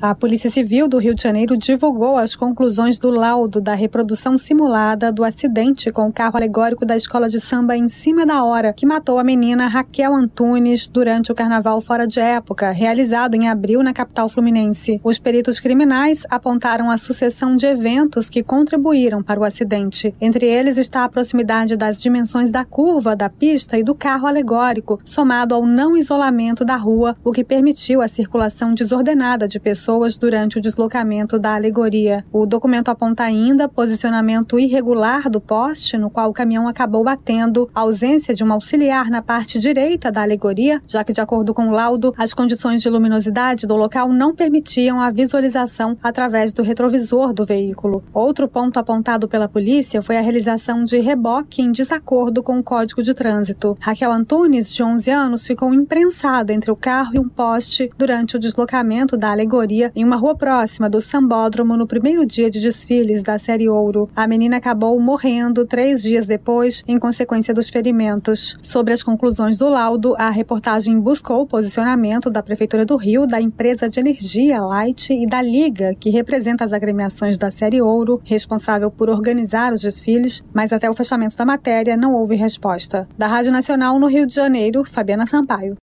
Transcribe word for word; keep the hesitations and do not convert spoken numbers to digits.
A Polícia Civil do Rio de Janeiro divulgou as conclusões do laudo da reprodução simulada do acidente com o carro alegórico da escola de samba Em Cima da Hora, que matou a menina Raquel Antunes durante o Carnaval Fora de Época, realizado em abril na capital fluminense. Os peritos criminais apontaram a sucessão de eventos que contribuíram para o acidente. Entre eles está a proximidade das dimensões da curva da pista e do carro alegórico, somado ao não isolamento da rua, o que permitiu a circulação desordenada de pessoas durante o deslocamento da alegoria. O documento aponta ainda posicionamento irregular do poste, no qual o caminhão acabou batendo, a ausência de um auxiliar na parte direita da alegoria, já que, de acordo com o laudo, as condições de luminosidade do local não permitiam a visualização através do retrovisor do veículo. Outro ponto apontado pela polícia foi a realização de reboque em desacordo com o Código de Trânsito. Raquel Antunes, de onze anos, ficou imprensada entre o carro e um poste durante o deslocamento da alegoria em uma rua próxima do Sambódromo no primeiro dia de desfiles da Série Ouro. A menina acabou morrendo três dias depois em consequência dos ferimentos. Sobre as conclusões do laudo, a reportagem buscou o posicionamento da Prefeitura do Rio, da empresa de energia Light e da Liga, que representa as agremiações da Série Ouro, responsável por organizar os desfiles, mas até o fechamento da matéria não houve resposta. Da Rádio Nacional no Rio de Janeiro, Fabiana Sampaio.